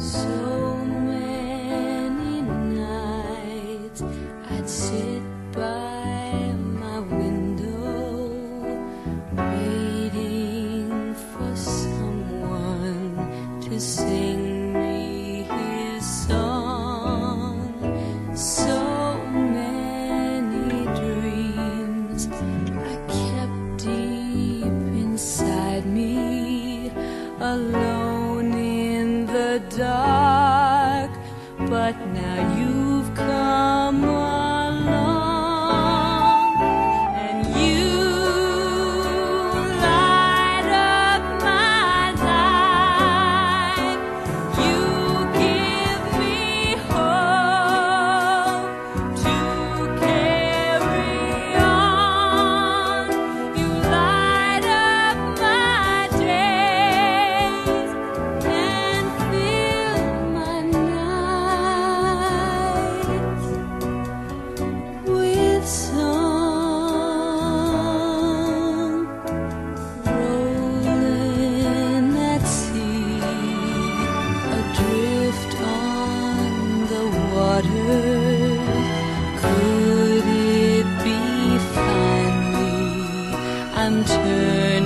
So many nights I'd sit by my window, waiting for someone to sing me his song. So many dreams I kept deep inside me, alone in the dark, but now you've come along, and you light up my life. You give me hope to carry on. You light up my days and fill my nights with song. Rolling at sea, adrift on the water. Could it be finally I'm turning